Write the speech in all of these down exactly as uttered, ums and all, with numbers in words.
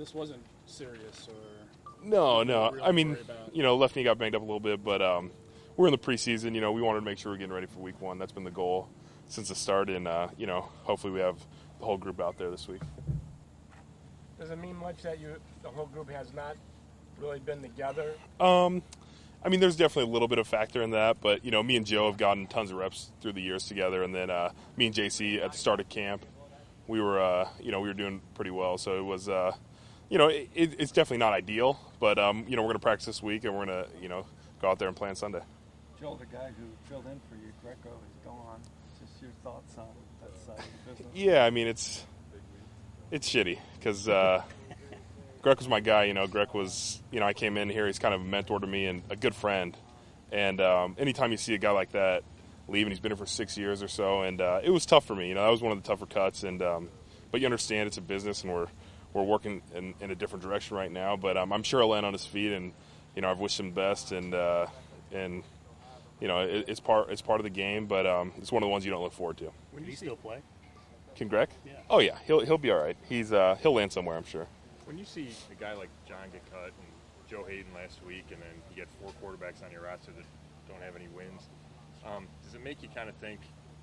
this wasn't serious or no, no. really I mean, worry about? you know, left knee got banged up a little bit, but um, we're in the preseason. You know, we wanted to make sure we're getting ready for week one. That's been the goal since the start, and uh, you know, hopefully we have the whole group out there this week. Does it mean much that you, the whole group has not really been together? Um, I mean, there's definitely a little bit of factor in that, but you know, me and Joe have gotten tons of reps through the years together, and then uh, me and J C at the start of camp, we were, uh, you know, we were doing pretty well. So it was, uh, you know, it, it's definitely not ideal, but um, you know, we're going to practice this week, and we're going to, you know, go out there and play on Sunday. Joel, the guy who filled in for you, Greco, is gone. Just your thoughts on that side of the business? Yeah, I mean, it's it's shitty because uh, Greg was my guy. You know, Greg was, you know, I came in here. He's kind of a mentor to me and a good friend. And um, anytime you see a guy like that leave, and he's been here for six years or so, and uh, it was tough for me. You know, that was one of the tougher cuts. And um, but you understand it's a business, and we're we're working in, in a different direction right now. But um, I'm sure he'll land on his feet, and you know, I've wished him the best. And uh, and you know, it, it's part it's part of the game, but um, it's one of the ones you don't look forward to. When do you still play? Can Greg? Yeah. Oh yeah, he'll he'll be all right. He's uh, he'll land somewhere, I'm sure. When you see a guy like John get cut and Joe Hayden last week, and then you get four quarterbacks on your roster that don't have any wins, um, does it make you kind of think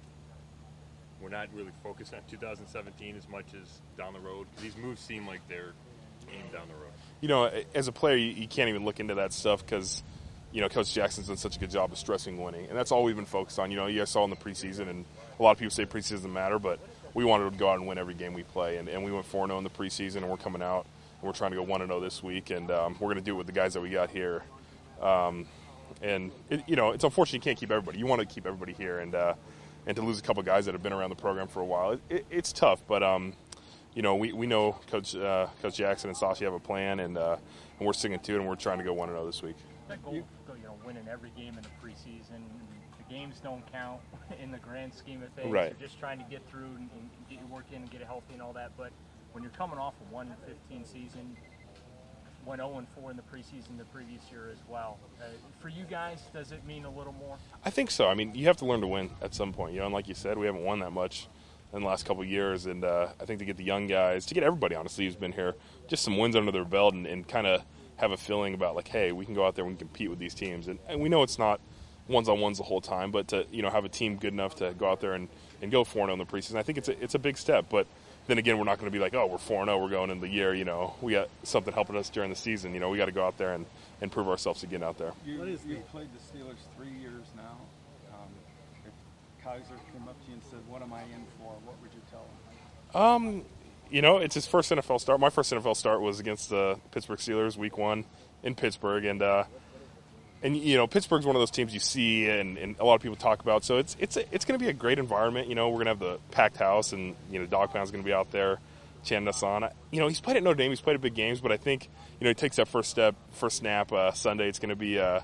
we're not really focused on two thousand seventeen as much as down the road? Because these moves seem like they're aimed down the road. You know, as a player, you, you can't even look into that stuff because, you know, Coach Jackson's done such a good job of stressing winning, and that's all we've been focused on. You know, you guys saw in the preseason, and a lot of people say preseason doesn't matter, but we wanted to go out and win every game we play, and, and we went four and oh in the preseason, and we're coming out, and we're trying to go one and oh this week, and um, we're going to do it with the guys that we got here. Um, and, it, you know, it's unfortunate you can't keep everybody. You want to keep everybody here, and uh, and to lose a couple guys that have been around the program for a while, it, it, it's tough, but, um, you know, we, we know Coach uh, Coach Jackson and Sashi have a plan, and, uh, and we're sticking to it, and we're trying to go one and oh this week. That goal, you know, winning every game in the preseason, the games don't count in the grand scheme of things. Right. You're just trying to get through and, and get your work in and get it healthy and all that. But when you're coming off a one and fifteen season, went oh and four in the preseason the previous year as well, uh, for you guys, does it mean a little more? I think so. I mean, you have to learn to win at some point. You know, and like you said, we haven't won that much in the last couple of years, and uh, I think to get the young guys, to get everybody, honestly, who's been here, just some wins under their belt, and, and kind of have a feeling about, like, hey, we can go out there and compete with these teams. And, and we know it's not ones-on-ones the whole time, but to, you know, have a team good enough to go out there and, and go four and oh in the preseason, I think it's a, it's a big step. But then again, we're not going to be like, oh, we're four and oh, we're going in the year, you know, we got something helping us during the season. You know, we got to go out there and, and prove ourselves again out there. You, you've played the Steelers three years now. Um, if Kaiser came up to you and said, what am I in for, what would you tell him? Um, you know, it's his first N F L start. My first N F L start was against the Pittsburgh Steelers week one in Pittsburgh. And, uh, and you know, Pittsburgh's one of those teams you see and, and a lot of people talk about. So it's it's a, it's going to be a great environment. You know, we're going to have the packed house, and, you know, Dog Pound's going to be out there chanting us on. You know, he's played at Notre Dame. He's played at big games. But I think, you know, he takes that first step, first snap uh, Sunday. It's going to be uh,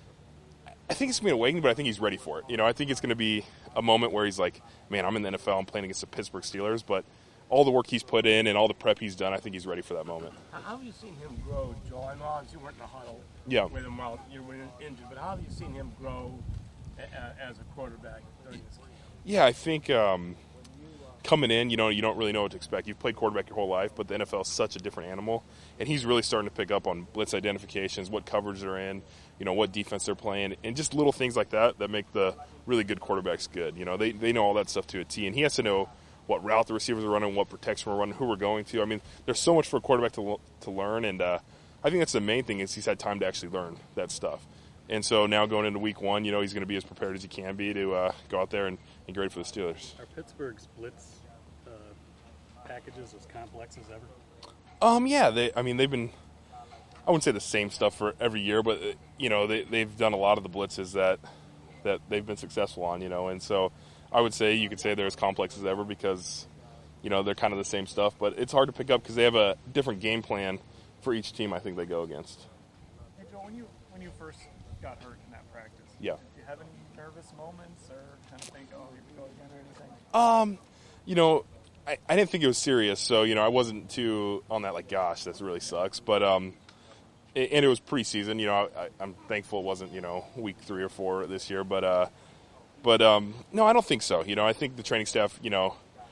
– I think it's going to be an awakening, but I think he's ready for it. You know, I think it's going to be a moment where he's like, man, I'm in the N F L. I'm playing against the Pittsburgh Steelers. But all the work he's put in and all the prep he's done, I think he's ready for that moment. How have you seen him grow, Joel? I know obviously you weren't in the huddle yeah. with him while you were injured, but how have you seen him grow a, a, as a quarterback during this game? Yeah, I think um, coming in, you know, you don't really know what to expect. You've played quarterback your whole life, but the N F L is such a different animal, and he's really starting to pick up on blitz identifications, what coverage they're in, you know, what defense they're playing, and just little things like that that make the really good quarterbacks good. You know, they, they know all that stuff to a T, and he has to know what route the receivers are running, what protection we're running, who we're going to. I mean, there's so much for a quarterback to to learn, and uh, I think that's the main thing is he's had time to actually learn that stuff. And so now going into week one, you know, he's going to be as prepared as he can be to uh, go out there and, and get ready for the Steelers. Are Pittsburgh's blitz uh, packages as complex as ever? Um, yeah, they. I mean, they've been. I wouldn't say the same stuff for every year, but uh, you know, they they've done a lot of the blitzes that that they've been successful on. You know, and so I would say you could say they're as complex as ever because, you know, they're kind of the same stuff, but it's hard to pick up because they have a different game plan for each team I think they go against. Hey, Joe, when you when you first got hurt in that practice, yeah. did you have any nervous moments or kind of think, oh, here we go again or anything? Um, you know, I, I didn't think it was serious, so, you know, I wasn't too on that, like, gosh, this really sucks, but, um, it, and it was preseason, you know, I, I'm thankful it wasn't, you know, week three or four this year, but, uh, But, um, no, I don't think so. You know, I think the training staff, you know,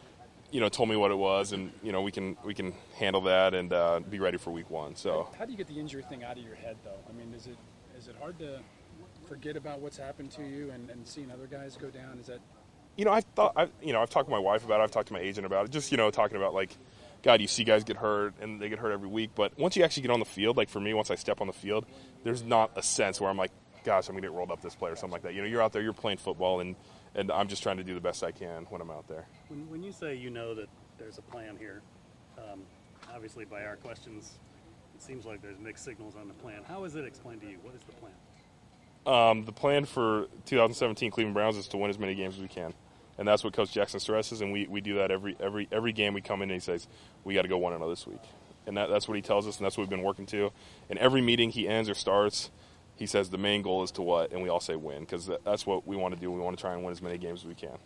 you know, told me what it was, and you know, we can we can handle that and uh, be ready for week one. So, How do you get the injury thing out of your head, though? I mean, is it is it hard to forget about what's happened to you and, and seeing other guys go down? Is that you know, I thought, I, you know, I've talked to my wife about it. I've talked to my agent about it. Just, you know, talking about, like, God, you see guys get hurt, and they get hurt every week. But once you actually get on the field, like for me, once I step on the field, there's not a sense where I'm like, gosh, I'm going to get rolled up this play or something like that. You know, you're out there, you're playing football, and, and I'm just trying to do the best I can when I'm out there. When, when you say you know that there's a plan here, um, obviously by our questions, it seems like there's mixed signals on the plan. How is it explained to you? What is the plan? Um, the plan for two thousand seventeen Cleveland Browns is to win as many games as we can. And that's what Coach Jackson stresses, and we, we do that every every every game we come in and he says, we got to go one and oh this week. And that, that's what he tells us, and that's what we've been working to. And every meeting he ends or starts, he says the main goal is to what? And we all say win, because that, that's what we want to do. We want to try and win as many games as we can.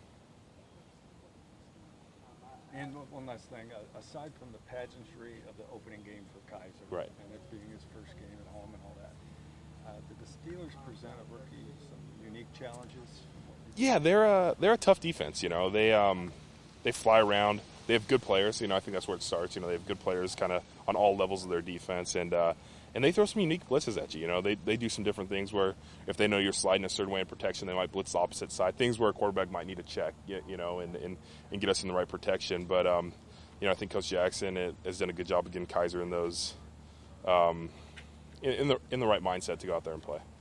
And one last thing, uh, aside from the pageantry of the opening game for Kaiser, Right. and it being his first game at home and all that, uh, did the Steelers present a rookie some unique challenges? Yeah, they're a, they're a tough defense. You know, they um, they fly around. They have good players. You know, I think that's where it starts. You know, they have good players kind of on all levels of their defense, and uh, and they throw some unique blitzes at you. You know, they they do some different things where if they know you're sliding a certain way in protection, they might blitz the opposite side. Things where a quarterback might need to check, you, you know, and, and and get us in the right protection. But um, you know, I think Coach Jackson has done a good job of getting Kaiser in those um, in, in the in the right mindset to go out there and play.